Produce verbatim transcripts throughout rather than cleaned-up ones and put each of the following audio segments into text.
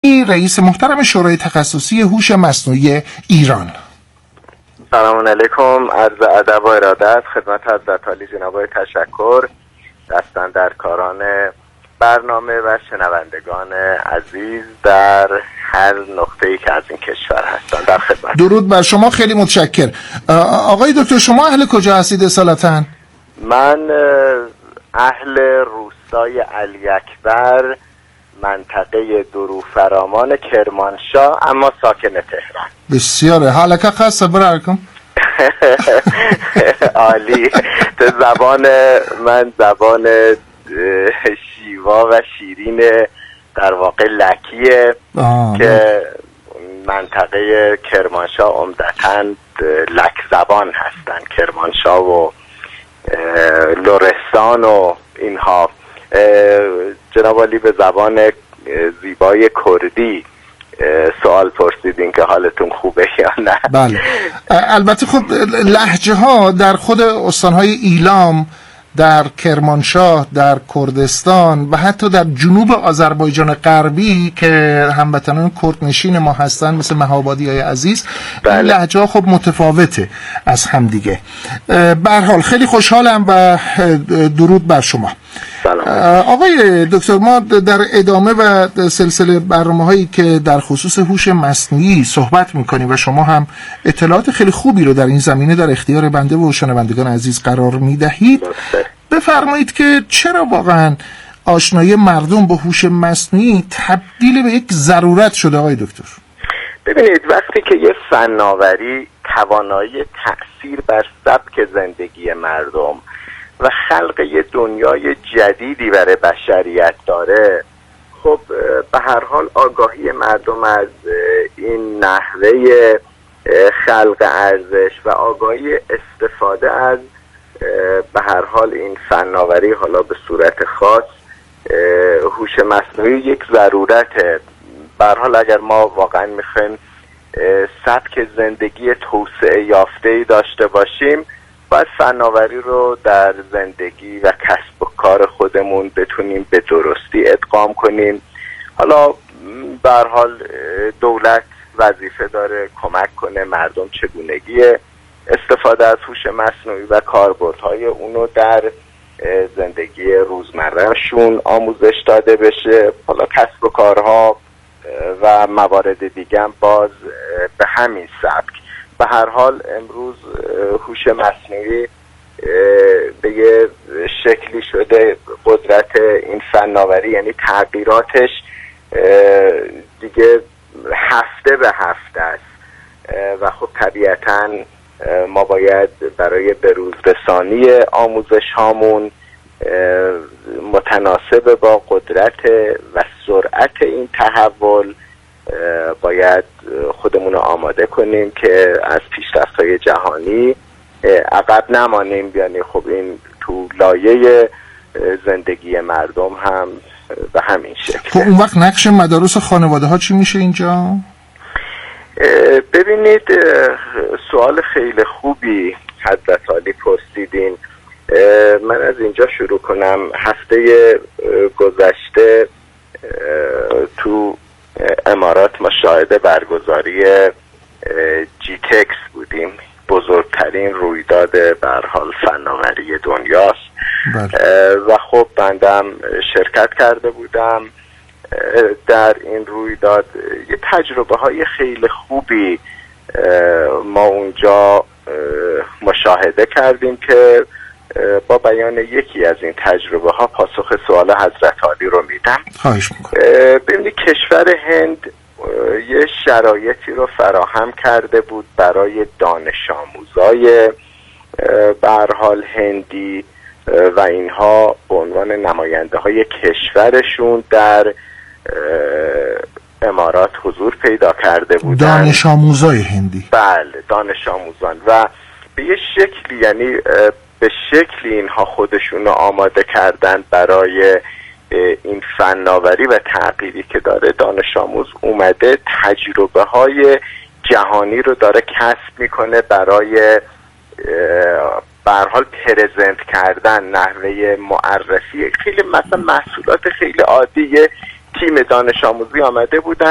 رئیس محترم شورای تخصصی هوش مصنوعی ایران. سلام علیکم، عرض ادب و ارادت خدمت حضرت عالی جناب آقای تشکر، دستاندرکاران برنامه و شنوندگان عزیز در هر نقطه‌ای که از این کشور هستند در خدمت. درود بر شما، خیلی متشکر. آقای دکتر شما اهل کجا هستید اصالتاً؟ من اهل روستای علی اکبر، منطقه دروفرامان کرمانشاه، اما ساکن تهران. بسیاره، حالکه خاصه برایکم. عالی. تو زبان من زبان شیوا و شیرین در واقع لکیه که منطقه کرمانشاه عمدتاً لک زبان هستن، کرمانشاه و لرستان و اینها. جناب عالی به زبان زیبای کردی سوال پرسیدین که حالتون خوبه یا نه. بله، البته خب لهجه ها در خود استانهای ایلام، در کرمانشاه، در کردستان و حتی در جنوب آذربایجان غربی که هموطنان کردنشین ما هستن مثل مهابادی های عزیز، بله. این لهجه ها خب متفاوته از هم دیگه. به هر حال خیلی خوشحالم و درود بر شما. سلام. آقای دکتر، ما در ادامه و سلسله برنامه هایی که در خصوص هوش مصنوعی صحبت میکنیم و شما هم اطلاعات خیلی خوبی رو در این زمینه در اختیار بنده و شنوندگان عزیز قرار میدهید، بفرمایید که چرا واقعا آشنایی مردم با هوش مصنوعی تبدیل به یک ضرورت شده آقای دکتر؟ ببینید، وقتی که یه فناوری توانایی تأثیر بر سبک زندگی مردم و خلق یه دنیای جدیدی برای بشریت داره، خب به هر حال آگاهی مردم از این نحوه خلق ارزش و آگاهی استفاده از به هر حال این فناوری، حالا به صورت خاص هوش مصنوعی، یک ضرورته. به هر حال اگر ما واقعا میخوایم سبک زندگی توسعه یافته‌ای داشته باشیم، باید فناوری رو در زندگی و کسب و کار خودمون بتونیم به درستی ادغام کنیم. حالا به هر حال دولت وظیفه داره کمک کنه مردم چگونگی استفاده از هوش مصنوعی و کاربردهای اونو در زندگی روزمرهشون آموزش داده بشه. حالا کسب و کارها و موارد دیگه هم باز به همین سبک. به هر حال امروز هوش مصنوعی به یه شکلی شده قدرت این فناوری، یعنی تغییراتش دیگه هفته به هفته است و خب طبیعتاً ما باید برای بروز رسانی آموزش هامون متناسب با قدرت و سرعت این تحول باید خودمون رو آماده کنیم که از پیشرفت‌های جهانی عقب نمانیم. یعنی خب این تو لایه زندگی مردم هم به همین شکل. خب اون وقت نقش مدارس و خانواده ها چی میشه اینجا؟ ببینید، سوال خیلی خوبی حضرت عالی پرسیدین. من از اینجا شروع کنم. هفته گذشته تو امارات ما شاهد برگزاری جی تکس بودیم، بزرگترین رویداد به هر حال فناوری دنیاست. و خب بندم شرکت کرده بودم در این رویداد. یه تجربه های خیلی خوبی ما اونجا مشاهده کردیم که با بیان یکی از این تجربه ها پاسخ سوال حضرت عالی رو میدم. خواهش میکنم. ببینید، کشور هند یه شرایطی رو فراهم کرده بود برای دانش آموزای به هر حال هندی و اینها به عنوان نماینده های کشورشون در امارات حضور پیدا کرده بودن. دانش آموزای هندی؟ بله، دانش آموزان. و به یه شکلی، یعنی به شکلی اینها خودشون رو آماده کردن برای این فناوری و تغییری که داره دانش آموز اومده، تجربه های جهانی رو داره کسب میکنه برای به هر حال پرزنت کردن، نحوه معرفی خیلی مثلا محصولات خیلی عادیه تیم دانش آموزی آمده بودن،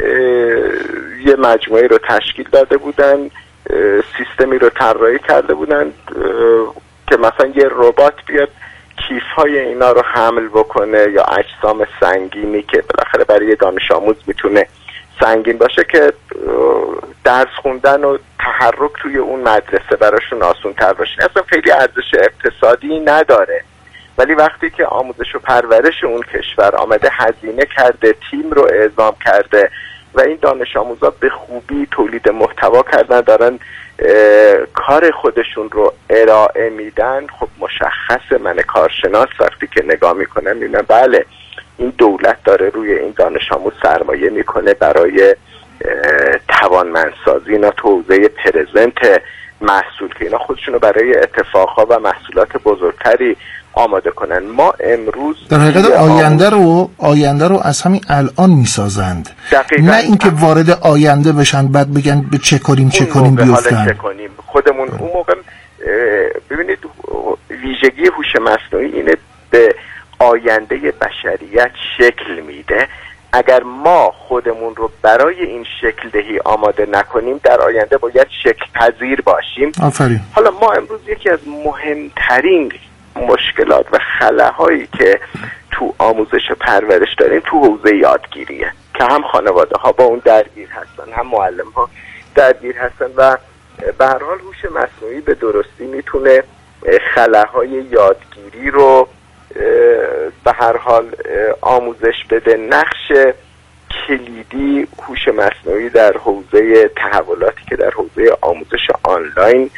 یه مجموعه رو تشکیل داده بودن، سیستمی رو طراحی کرده بودن که مثلا یه ربات بیاد کیف‌های اینا رو حمل بکنه، یا اجسام سنگینی که بالاخره برای دانش آموز میتونه سنگین باشه که درس خوندن و تحرک توی اون مدرسه براشون آسون تر باشه. اصلا خیلی ارزش اقتصادی نداره، ولی وقتی که آموزش و پرورش اون کشور آمده هزینه کرده، تیم رو اعزام کرده و این دانش آموزا به خوبی تولید محتوا کردن، دارن کار خودشون رو ارائه میدن، خب مشخصه من کارشناس وقتی که نگاه میکنم میبینم بله این دولت داره روی این دانش آموز سرمایه میکنه برای توانمندسازی اینا تو حوزه پرزنت محصول که اینا خودشونو برای اتفاقها و محصولات بزرگتری آماده کنن. ما امروز در حقیقت آینده رو آینده رو از همین الان میسازند، نه اینکه وارد آینده بشن بعد بگن به چه کنیم چه کنیم بیفتن. چه کنیم خودمون اون موقع. ببینید ویژگی هوش مصنوعی اینه به آینده بشریت شکل میده. اگر ما خودمون رو برای این شکل دهی آماده نکنیم در آینده باید شکل پذیر باشیم. آفرین. حالا ما امروز یکی از مهمترین مشکلات و خلاهایی که تو آموزش و پرورش داریم تو حوزه یادگیریه که هم خانواده ها با اون درگیر هستن، هم معلم ها درگیر هستن و به هر حال هوش مصنوعی به درستی میتونه خلاهای یادگیری رو به هر حال آموزش بده. نقش کلیدی هوش مصنوعی در حوزه تحولاتی که در حوزه آموزش آنلاین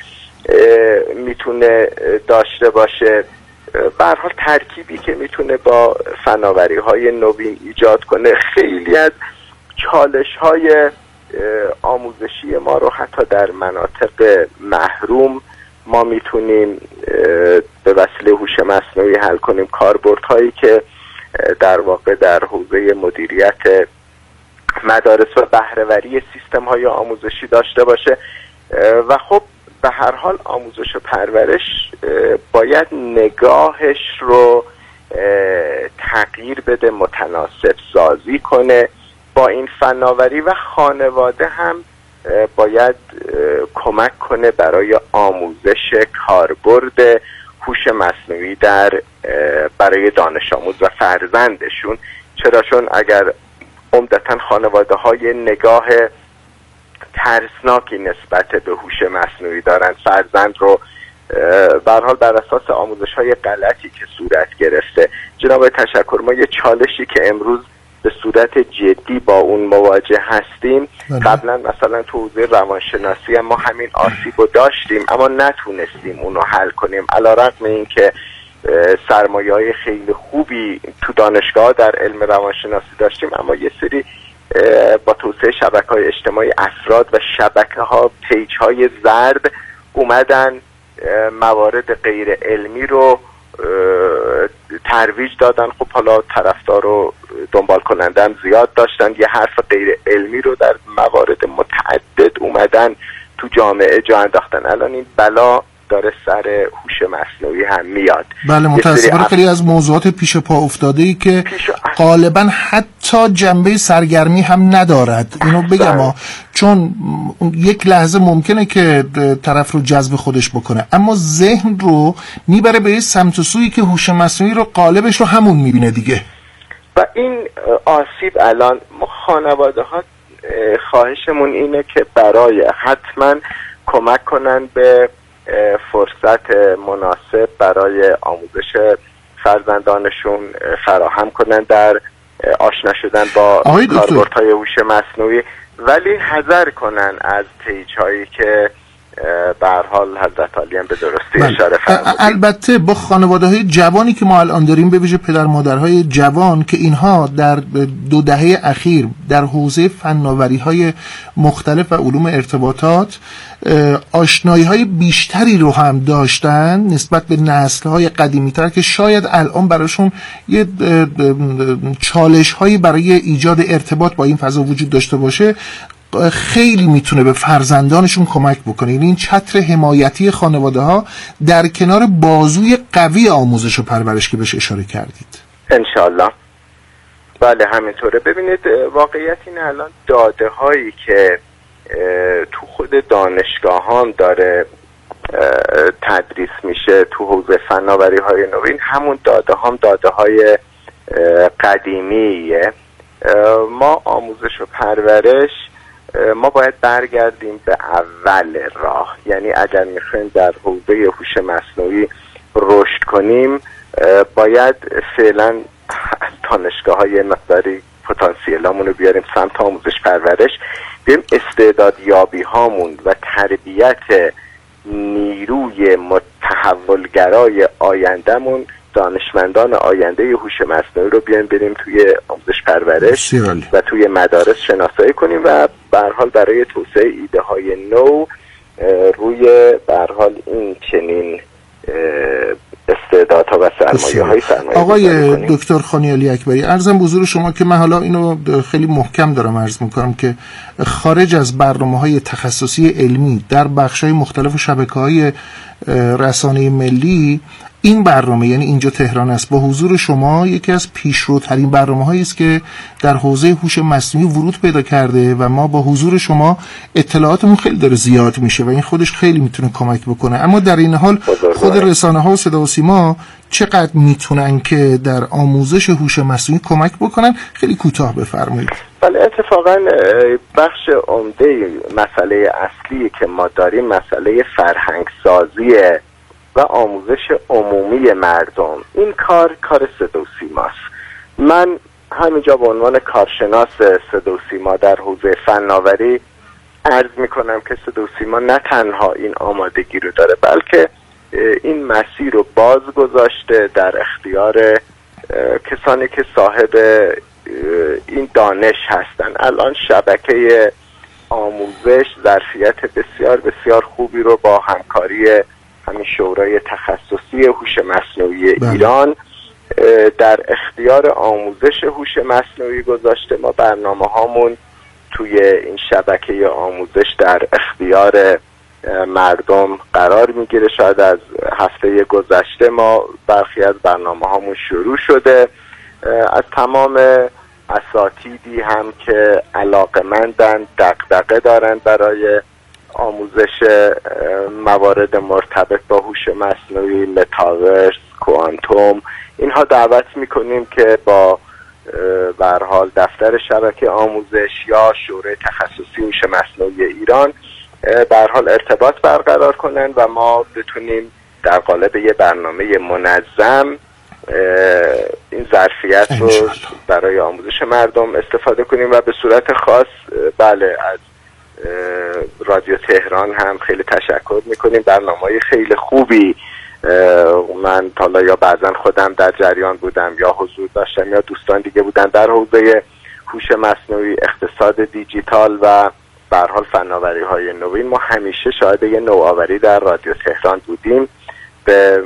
میتونه داشته باشه، به هر حال ترکیبی که میتونه با فناوری های نوین ایجاد کنه. خیلی از چالش های آموزشی ما رو حتی در مناطق محروم ما میتونیم به وسیله هوش مصنوعی حل کنیم. کاربردهایی که در واقع در حوزه مدیریت مدارس و بهره‌وری سیستم های آموزشی داشته باشه و خب به هر حال آموزش و پرورش باید نگاهش رو تغییر بده، متناسب سازی کنه با این فناوری و خانواده هم باید کمک کنه برای آموزش کاربرد هوش مصنوعی در برای دانش آموز و فرزندشون. چرا؟ چون اگر عمدتاً خانواده های نگاه ترسناکی نسبت به هوش مصنوعی دارن، فرزند رو به هر حال بر اساس آموزش های غلطی که صورت گرفته. جناب تشکر، ما یه چالشی که امروز به صورت جدی با اون مواجه هستیم، قبلا مثلا تو حوزه روانشناسی ما همین آسیب رو داشتیم اما نتونستیم اونو حل کنیم، علیرغم اینکه سرمایه های خیلی خوبی تو دانشگاه در علم روانشناسی داشتیم، اما یه سری با توسعه شبکه‌های اجتماعی افراد و شبکه‌ها پیج های زرد اومدن موارد غیر علمی رو ترویج دادن. خب حالا طرفدار و دنبال کننده هم زیاد داشتن، یه حرف غیر علمی رو در موارد متعدد اومدن تو جامعه جا انداختن. الان این بلا داره سر هوش مصنوعی هم میاد. بله متاسفانه خیلی از موضوعات پیش پا افتاده ای که غالبا حتی جنبه سرگرمی هم ندارد. اینو بگم ها، چون یک لحظه ممکنه که طرف رو جذب خودش بکنه اما ذهن رو میبره به یه سمت و سویی که هوش مصنوعی رو قالبش رو همون میبینه دیگه. و این آسیب الان ما خانواده ها خواهشمون اینه که برای حتما کمک کنن به فرصت مناسب برای آموزش فرزندانشون فراهم کنن در آشنا شدن با کاربردهای هوش مصنوعی، ولی حذر کنن از پیج هایی که به هر حال حضرت عالی هم به درستی اشاره فرمودید. البته با خانواده‌های جوانی که ما الان داریم، به ویژه پدر مادرهای جوان که اینها در دو دهه اخیر در حوزه فناوری‌های مختلف و علوم ارتباطات آشنایی‌های بیشتری رو هم داشتن نسبت به نسل‌های قدیمی‌تر که شاید الان براشون یه چالش‌هایی برای ایجاد ارتباط با این فضا وجود داشته باشه، خیلی میتونه به فرزندانشون کمک بکنه. یعنی این چتر حمایتی خانواده ها در کنار بازوی قوی آموزش و پرورش که بهش اشاره کردید. انشالله بله همینطوره. ببینید واقعیت اینه الان داده هایی که تو خود دانشگاهان داره تدریس میشه تو حوزه فناوری های نوین، همون داده هم داده های قدیمیه. ما آموزش و پرورش ما باید برگردیم به اول راه، یعنی اگر میخوایم در حوزه هوش مصنوعی رشد کنیم باید فعلا دانشگاه های مقداری پتانسیلامون رو بیاریم سمت آموزش پرورش، بیاریم استعدادیابی هامون و تربیت نیروی متحولگرای آیندهمون، دانشمندان آینده هوش مصنوعی رو بیایم بریم توی آموزش پرورش و توی مدارس شناسایی کنیم و به هر حال برای توسعه ایده های نو روی به هر حال این چنین استعدادها و سرمایه های سرمایه آقای دکتر خانیالی اکبری، عرضم به حضور شما که من حالا اینو خیلی محکم دارم عرض میکنم که خارج از برنامه‌های تخصصی علمی در بخش‌های مختلف شبکه‌های رسانه ملی، این برنامه یعنی اینجا تهران است با حضور شما یکی از پیشروترین برنامه‌هایی است که در حوزه هوش مصنوعی ورود پیدا کرده و ما با حضور شما اطلاعاتمون خیلی داره زیاد میشه و این خودش خیلی میتونه کمک بکنه. اما در این حال خود رسانه‌ها و صدا و سیما چقدر میتونن که در آموزش هوش مصنوعی کمک بکنن؟ خیلی کوتاه بفرمایید. بله اتفاقا بخش عمده مسئله اصلی که ما داریم مسئله فرهنگ سازیه و آموزش عمومی مردم. این کار کار صدا و سیماست. من همینجا به عنوان کارشناس صدا و سیما در حوزه فناوری عرض میکنم که صدا و سیما نه تنها این آمادگی رو داره بلکه این مسیر رو باز گذاشته در اختیار کسانی که صاحب این دانش هستن. الان شبکه آموزش ظرفیت بسیار بسیار خوبی رو با همکاری همین شورای تخصصی هوش مصنوعی بله. ایران در اختیار آموزش هوش مصنوعی گذاشته. ما برنامه هامون توی این شبکه آموزش در اختیار مردم قرار میگیره. شاید از هفته گذشته ما برخی از برنامه هامون شروع شده. از تمام اساتیدی هم که علاقه‌مندن، دغدغه دارن برای آموزش موارد مرتبط با هوش مصنوعی، متاورس، کوانتوم، اینها دعوت میکنیم که با به هر حال دفتر شبکه آموزش یا شورای تخصصی هوش مصنوعی ایران به هر حال ارتباط برقرار کنن و ما بتونیم در قالب یه برنامه منظم این ظرفیت رو برای آموزش مردم استفاده کنیم. و به صورت خاص بله از رادیو تهران هم خیلی تشکر میکنیم. برنامه‌های خیلی خوبی من حالا یا بعضا خودم در جریان بودم یا حضور داشتم یا دوستان دیگه بودن در حوزه هوش مصنوعی، اقتصاد دیجیتال و به هر حال فناوری‌های نوین. ما همیشه شاهد یه نوآوری در رادیو تهران بودیم. به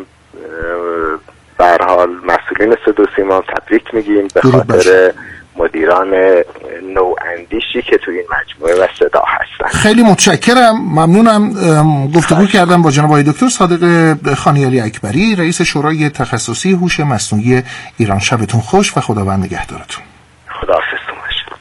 به هر حال مسئولین صدا و سیما تبریک میگیم به خاطر مدیران نواندیشی که توی این مجموعه و صدا هستن. خیلی متشکرم، ممنونم. گفتگو کردم با جناب آقای دکتر صادق خانیالی اکبری، رئیس شورای تخصصی هوش مصنوعی ایران. شبتون خوش و خداوند نگهدارتون. خداحافظتون باشه.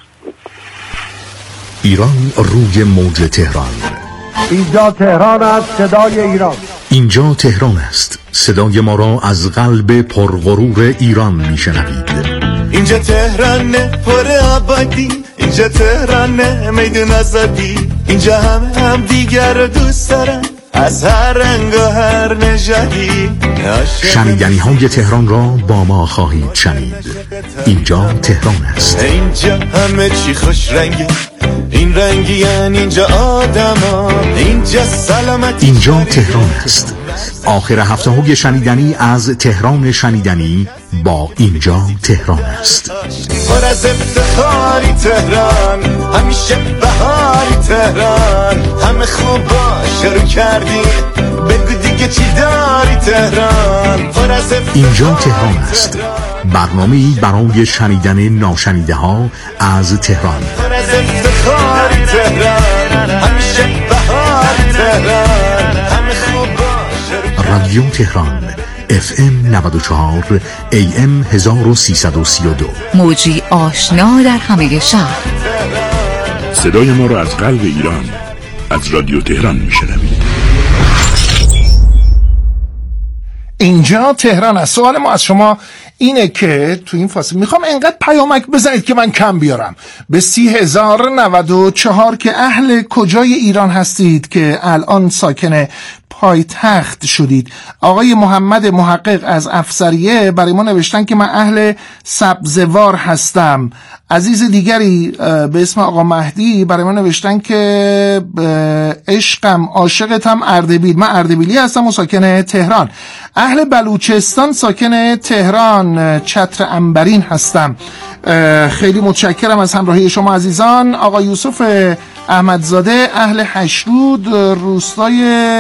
ایران روی موج تهران. اینجا تهران است، صدای ایران. اینجا تهران است، صدای ما را از قلب پرغرور ایران میشنوید. اینجا تهرانه پر آبادی، اینجا تهرانه میدون آزادی، اینجا همه هم دیگر رو دوست دارن از هر رنگ و هر نژادی. شنیدنی های تهران را با ما خواهید شنید. اینجا تهران است. اینجا همه چی خوش رنگه، این رنگی یعنی اینجا آدم ها، اینجا سلامتی. اینجا تهران است. آخر هفته های شنیدنی از تهران شنیدنی با اینجا تهران است. پر از افتخاری تهران، همیشه بهاری تهران، همه خوبا شروع کردی بگو دیگه چی داری تهران. پر از اینجا تهران است، برنامه‌ای برای شنیدن ناشنیده ها از تهران. پر از افتخاری تهران، همیشه بهاری تهران، همه خوبا شروع. رادیو تهران، اف ام نود و چهار ای ام هزار و سیصد و سی و دو. موجی آشنا در همه شهر. صدای ما را از قلب ایران از رادیو تهران میشنوید. اینجا تهران است. سوال ما از شما اینه که تو این فاصله میخوام انقدر پیامک بزنید که من کم بیارم به سی هزار نود و چهار که اهل کجای ایران هستید که الان ساکن پایتخت شدید. آقای محمد محقق از افسریه برای ما نوشتن که من اهل سبزوار هستم. عزیز دیگری به اسم آقا مهدی برای ما نوشتن که عشقم عاشقتم اردبیل. من اردبیلی هستم و ساکن تهران. اهل بلوچستان ساکن تهران چتر عنبرین هستم. خیلی متشکرم از همراهی شما عزیزان. آقا یوسف احمدزاده اهل هشرود روستای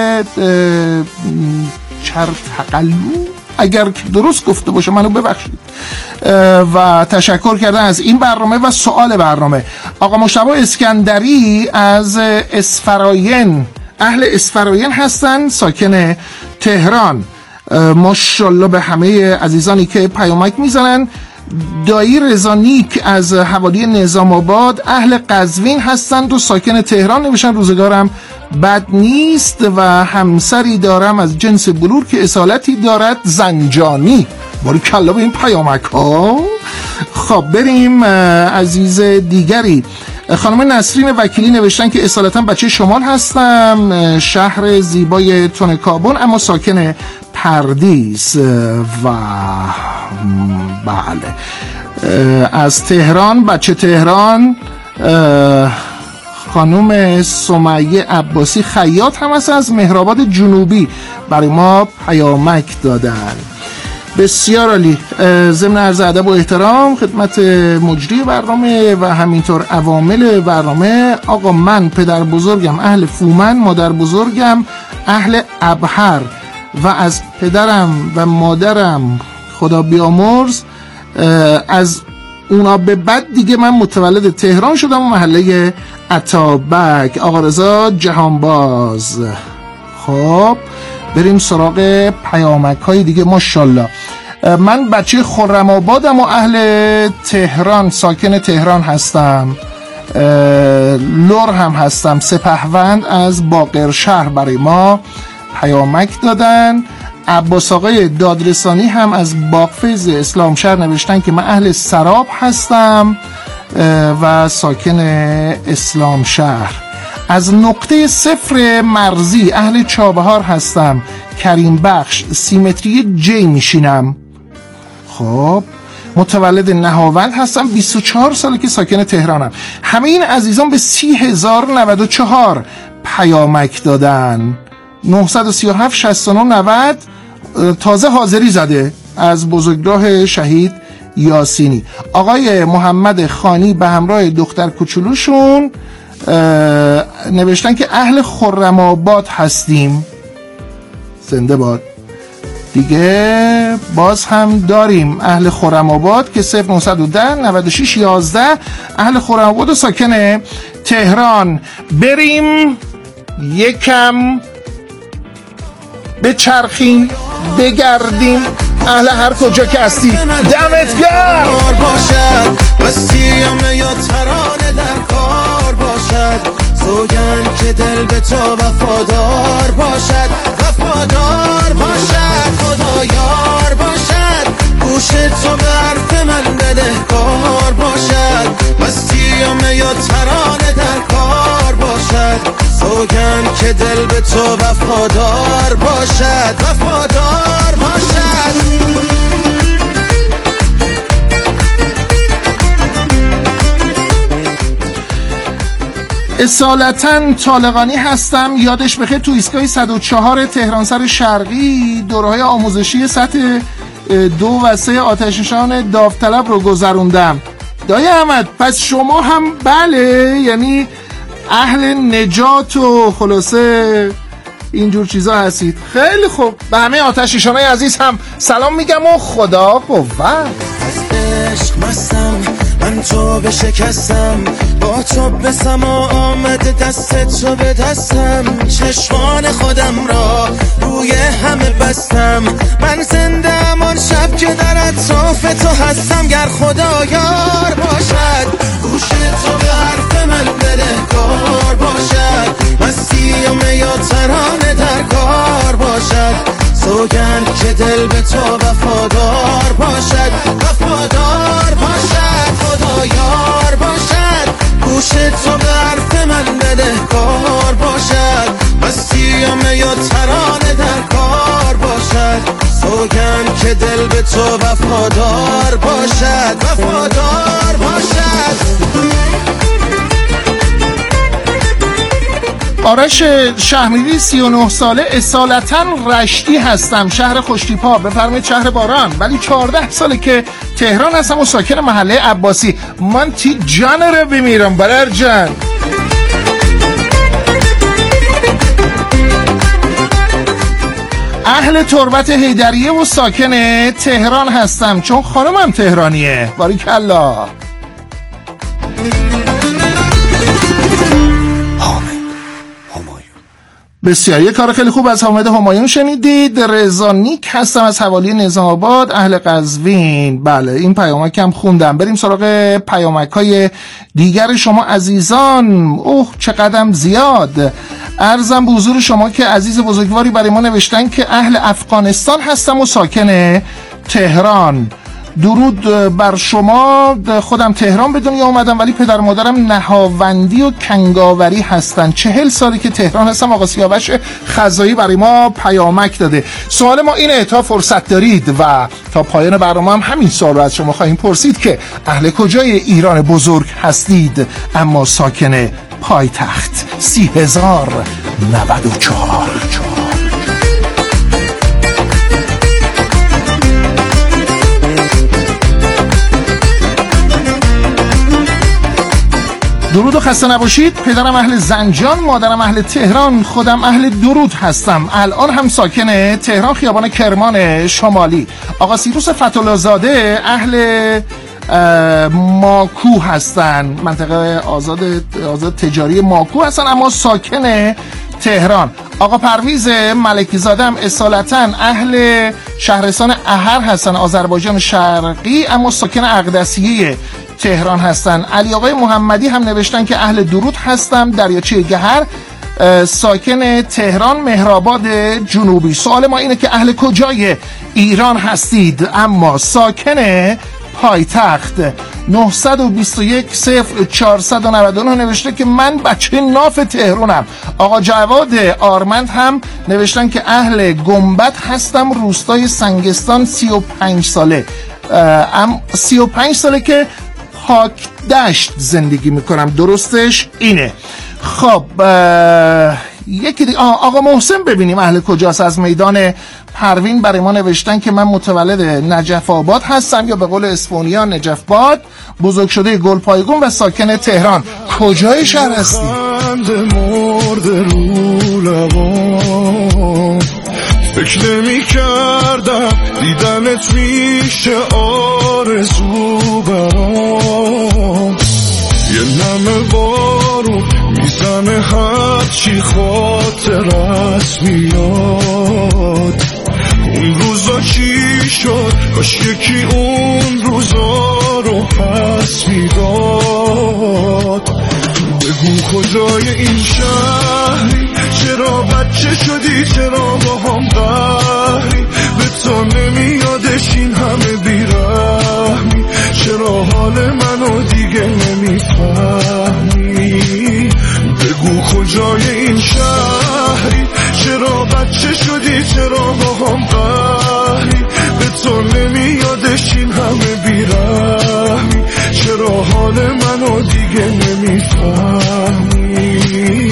چرتقلو اگر درست گفته باشه منو ببخشید و تشکر کردن از این برنامه و سوال برنامه. آقا مشتبه اسکندری از اسفراین اهل اسفراین هستن ساکن تهران. ماشاءالله به همه عزیزانی که پیامک میزنن. دایی رضانیک از حوالی نظام آباد اهل قزوین هستند و ساکن تهران نوشتن روزگارم بد نیست و همسری دارم از جنس بلور که اصالتی دارد زنجانی. باری کلا به این پیامک ها. خب بریم عزیز دیگری. خانم نسرین وکیلی نوشتن که اصالتا بچه شمال هستم شهر زیبای تونکابون اما ساکن پردیس و بله از تهران بچه تهران. خانم سمیه عباسی خیاط هم هست از مهرآباد جنوبی برای ما پیامک دادن. بسیار عالی. ضمن عرض ادب و احترام خدمت مجری برنامه و همینطور عوامل برنامه. آقا من پدر بزرگم اهل فومن مادر بزرگم اهل ابهر و از پدرم و مادرم خدا بیامرز از اونا به بعد دیگه من متولد تهران شدم و محله عطابک. آقا رضا جهانباز. خب بریم سراغ پیامک های دیگه. ماشاءالله من بچه خرم آبادم و اهل تهران ساکن تهران هستم. لور هم هستم. سپهوند از باقر شهر برای ما پیامک دادن. عباس آقای دادرسانی هم از باغفیض اسلام شهر نوشتن که من اهل سراب هستم و ساکن اسلام شهر. از نقطه صفر مرزی اهل چابهار هستم کریم بخش سیمتری جی میشینم. خب متولد نهاوند هستم بیست و چهار ساله که ساکن تهرانم. همه این عزیزان به سی هزار نود و چهار پیامک دادن. نه سه هفت شصت و نه نود تازه حاضری زده از بزرگراه شهید یاسینی. آقای محمد خانی به همراه دختر کوچولوشون نوشتن که اهل خرم آباد هستیم. زنده باد. دیگه باز هم داریم اهل خرم آباد که صفر نه یک صفر نود و شش یازده اهل خرم آباد و ساکن تهران. بریم یکم بچرخیم بگردیم اهل هر کجا که هستی. دمت گرم باشد و سیامه یا ترانه در کار باشد سوگن که دل به تو وفادار باشد وفادار باشد خدایار باشد گوش تو به حرف من بدهکار باشد و سیامه یا ترانه در کار باشد سوگن که دل به تو وفادار باشد وفادار باشد. اصالتا طالقانی هستم یادش بخیر تو ایستگاه صد و چهار تهران سر شرقی دوره‌های آموزشی سطح دو و سه آتش نشان داوطلب رو گذروندم. دایی احمد پس شما هم بله یعنی اهل نجات و خلاصه اینجور چیزا هستید. خیلی خوب به همه آتش نشانای عزیز هم سلام میگم و خدا قوت. از عشق مستم من من تو بشکستم، با تو به سما آمده دست تو به دستم، چشمان خودم را روی همه بستم. من زنده آن شب که در اطراف تو هستم، گر خدا یار باشد گوش تو به حرف من بده کار باشد، مستی و می و ترانه در کار باشد، سوگند که دل به تو وفادار باشد، وفادار باشد، خدا یار باشد، گوش تو به حرف من بده کار باشد، مستی و می و ترانه در کار باشد، سوگند که دل به تو وفادار باشد، وفادار باشد. آرش شهمیری سی و نه ساله، اصالتا رشتی هستم، شهر خوشتیپا، بفرمایید شهر باران، ولی چهارده ساله که تهران هستم و ساکن محله عباسی. من تی جان رو بمیرم برر جان. اهل تربت حیدریه و ساکن تهران هستم، چون خانمم تهرانیه. باریکالله. بسیار، یک کار خیلی خوب از حامد همایون شنیدید. رضا نیک هستم از حوالی نظام آباد، اهل قزوین. بله این پیامک هم خوندم. بریم سراغ پیامک های دیگر شما عزیزان. اوه چقدر زیاد. عرضم به حضور شما که عزیز بزرگواری برای ما نوشتن که اهل افغانستان هستم و ساکن تهران. درود بر شما. خودم تهران به دنیا آمدم ولی پدر مادرم نهاوندی و کنگاوری هستن. چهل سالی که تهران هستم. آقا سیاوش خزایی برای ما پیامک داده. سوال ما اینه، تا فرصت دارید و تا پایان برنامه هم همین سوال رو از شما خواهیم پرسید که اهل کجای ایران بزرگ هستید اما ساکن پایتخت؟ سی هزار نود و چهار. درود و خسته نباشید. پدرم اهل زنجان، مادرم اهل تهران، خودم اهل درود هستم. الان هم ساکن تهران، خیابان کرمان شمالی. آقا سیروس فتح‌الله زاده اهل ماکو هستن، منطقه آزاد آزاد تجاری ماکو هستن اما ساکن تهران. آقا پرویز ملکی زاده هم اصالتا اهل شهرستان احر هستن، آذربایجان شرقی، اما ساکن اقدسیه تهران هستن. علی آقای محمدی هم نوشتن که اهل درود هستم، دریاچه گهر، ساکن تهران مهرآباد جنوبی. سوال ما اینه که اهل کجای ایران هستید اما ساکن پایتخت؟ نه دو یک صفر چهارصد و نود و نه نوشته که من بچه ناف تهرانم. آقا جواد آرمند هم نوشتن که اهل گنبد هستم، روستای سنگستان، سی و پنج ساله. ام سی و پنج ساله که پاک دشت زندگی میکنم، درستش اینه. خب یکی دیگه آقا محسن ببینیم اهل کجاست. از میدان پروین برای ما نوشتن که من متولد نجف آباد هستم، یا به قول اسپانیا نجف باد، بزرگ شده گلپایگون و ساکن تهران. کجای شهر هستی؟ فکر نمی کردم دیدنت میشه آرزو برام، یه نمه بارون میزنه هرچی خاطرت میاد. اون روزا چی شد؟ کاش یکی اون روزا رو پس میداد. بگو کجای این شهری، چرا بچه شدی، چرا با هم قهری، به تو نمیادش این همه بیرحمی، چرا حال منو دیگه نمیفهمی. بگو کجای این شهری، چرا بچه شدی، چرا با هم قهری، به تو نمیادش این همه بیرحمی، چرا حال منو دیگه نمیفهمی.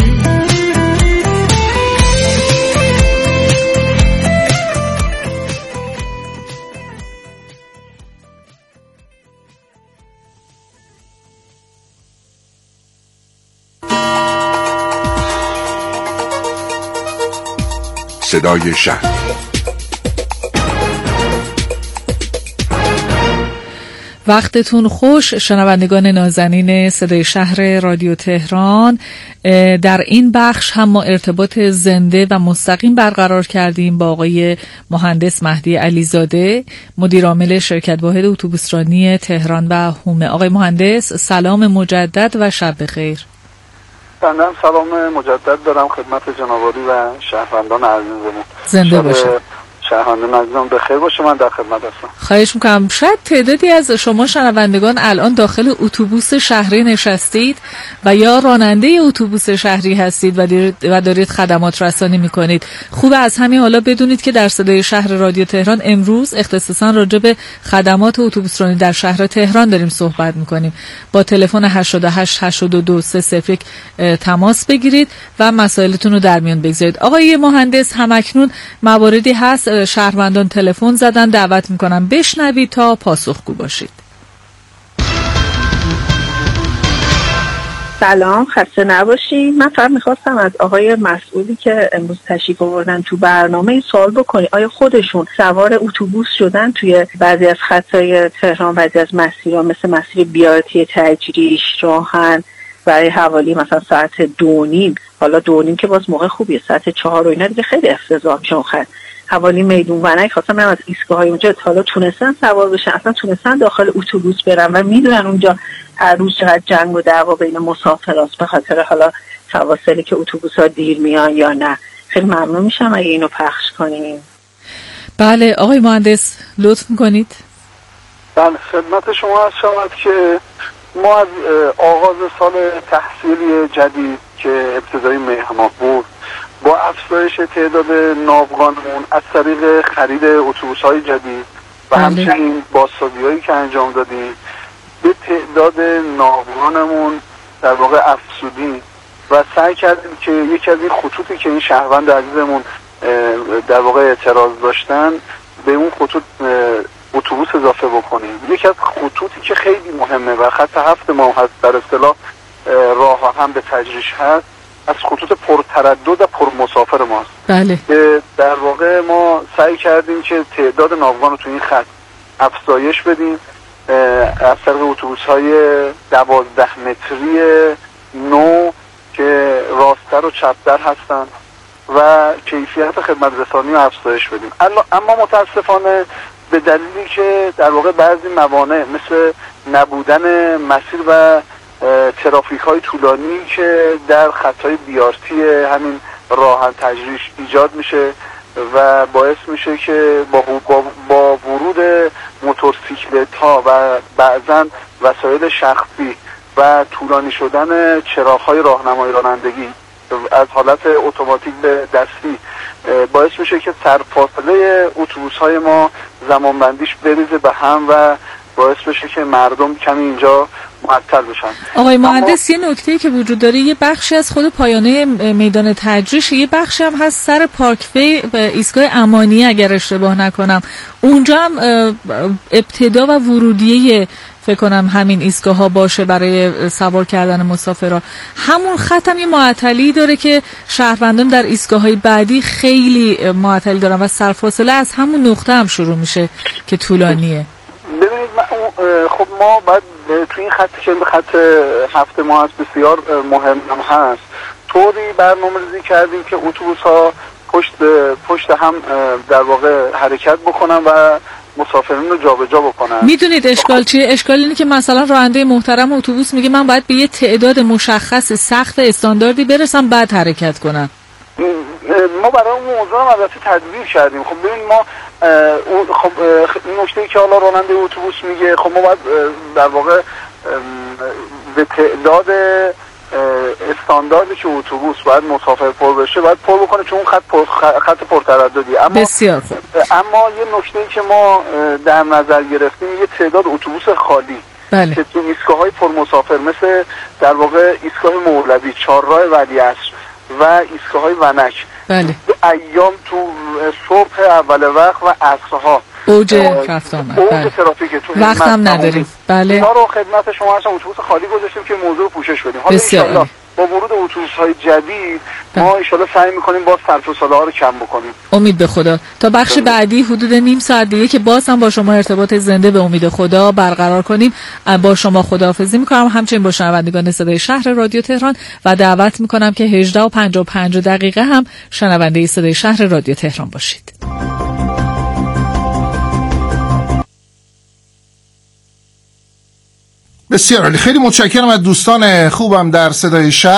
صدای شهر. وقتتون خوش شنوندگان نازنین صدای شهر رادیو تهران. در این بخش هم ما ارتباط زنده و مستقیم برقرار کردیم با آقای مهندس مهدی علیزاده، مدیر عامل شرکت واحد اتوبوسرانی تهران و حومه. آقای مهندس سلام مجدد و شب بخیر. بنده سلام مجدد دارم خدمت جنابعالی و شهروندان عزیزمون. زنده باشید. شهروندان عزیزم بخیر باشه، من در خدمت هستم. خواهش میکنم. شاید تعدادی از شما شنوندگان الان داخل اتوبوس شهری نشستید و یا راننده اتوبوس شهری هستید و, و دارید خدمات رسانی میکنید. خوبه از همین حالا بدونید که در صدای شهر رادیو تهران امروز اختصاصا راجع به خدمات اتوبوسرانی در شهر تهران داریم صحبت میکنیم. با تلفن هشت هشت هشت دو سه صفر یک تماس بگیرید و مسائلتون رو در میان بگذارید. آقای مهندس همکنون مواردی هست شهروندان تلفن زدن، دعوت میکنم بشنوید تا پاسخگو باشید. سلام، خسته نباشید. من فقط میخواستم از آقای مسئولی که امروز تشریف آوردن تو برنامه سوال بکنی، آیا خودشون سوار اتوبوس شدن توی بعضی از خطای تهران، بعضی از مسیرها مثل مسیر بیارتی تجریش، راهن برای حوالی مثلا ساعت دو نیم، حالا دو نیم که باز موقع خوبیه، ساعت چهار و اینا دیگه خیلی افتضاح میشه خط حوالی میدون ونک. خواستم من از ایستگاه های اونجا حالا تونستن سوار بشن، اصلا تونستن داخل اتوبوس برن و میدونن اونجا هر روز چقدر جنگ و دعوا بین مسافراست به خاطر حالا فواصلی که اتوبوس ها دیر میان یا نه. خیلی ممنون میشم اگه اینو پخش کنیم. بله آقای مهندس لطف میکنید. بله خدمت شما هست شود که ما از آغاز سال تحصیلی جدید که ابتدای مهر ماه بود با افزایش تعداد ناوگانمون از طریق خرید اتوبوس‌های جدید و همچنین بازسازی‌هایی که انجام دادیم به تعداد ناوگانمون در واقع افزودیم و سعی کردیم که یکی از این خطوطی که این شهروند عزیزمون در واقع اعتراض داشتن به اون خطوط اتوبوس اضافه بکنیم. یکی از خطوطی که خیلی مهمه و خط هفت ما هست در اصطلاح راه هم به تجریش هست، از خطوط پرتردد و پرمسافر ماست. بله. در واقع ما سعی کردیم که تعداد ناوگان رو تو این خط افزایش بدیم از طریق اتوبوس‌های دوازده متری نو که راستر و چپ‌در هستن و کیفیت خدمت رسانی رو افزایش بدیم. اما متاسفانه به دلیلی که در واقع بعضی موانع مثل نبودن مسیر و ترافیک های طولانی که در خطای بیارتی همین راهن تجریش ایجاد میشه و باعث میشه که با, با, با ورود موتورسیکلت ها و بعضا وسایل شخصی و طولانی شدن چراغ های راهنمای رانندگی از حالت اتوماتیک به دستی باعث میشه که سرفاصله اتوبوس های ما زمانبندیش بریزه به هم و باعث بشه که مردم کمی اینجا معطل بشن. آقای مهندس یه نکته‌ای که وجود داره، یه بخشی از خود پایانه میدان تجریش، یه بخشی هم هست سر پارکوی به ایستگاه امانی اگر اشتباه نکنم، اونجا هم ابتدا و ورودیه فکر کنم همین ایستگاه ها باشه برای سوار کردن مسافرها. همون خط هم یه معطلی داره که شهروندان در ایستگاه های بعدی خیلی معطلی دارن و سرفاصله از همون نقطه هم شروع میشه که طولانیه. ببینید خب ما باید توی این خطی که خط هفت ما هست بسیار مهم هم هست طوری برنامه ریزی کردیم که اتوبوس ها پشت پشت هم در واقع حرکت بکنن و مسافرین رو جابجا بکنن. میدونید اشکال چیه؟ اشکال اینه که مثلا راننده محترم اتوبوس میگه من باید به یه تعداد مشخص سقف استانداردی برسم بعد حرکت کنم. ما برای اون موضوع هم البته تدبیر کردیم. خب ببین ما خب این نکته‌ای که حالا راننده اتوبوس میگه، خب ما باید در واقع به تعداد استانداردی که اتوبوس باید مسافر پر بشه باید پر بکنه چون اون خط پر خط پرترددی. اما بسیار خوب. اما یه نکته‌ای که ما در نظر گرفتیم یه تعداد اتوبوس خالی بله. که تو ایستگاه‌های پرمسافر مثل در واقع ایستگاه مولوی، چهارراه ولیعصر و ایستگاه‌های ونک بله. ایام تو صبح اول وقت و عصرها اوج رفت آمد اوج بله. ترافیک تو وقت هم نداریم. بله. اینا رو خدمت شما هستم اتوبوس خالی گذاشتیم که موضوع رو پوشش بدیم. حالا ان شاءالله با ورود اتوبوس‌های جدید ما ان شاءالله سعی می‌کنیم باز سر و صداها رو کم بکنیم. امید به خدا. تا بخش بعدی حدود نیم ساعت دیگه که باز هم با شما ارتباط زنده به امید خدا برقرار کنیم، با شما خداحافظی می‌کنم، همچنین با شنوندگان صدای شهر رادیو تهران و دعوت می‌کنم که هجده و پنجاه و پنج دقیقه هم شنونده صدای شهر رادیو تهران باشید. بسیار عالی، خیلی متشکرم از دوستان خوبم در صدای شهر.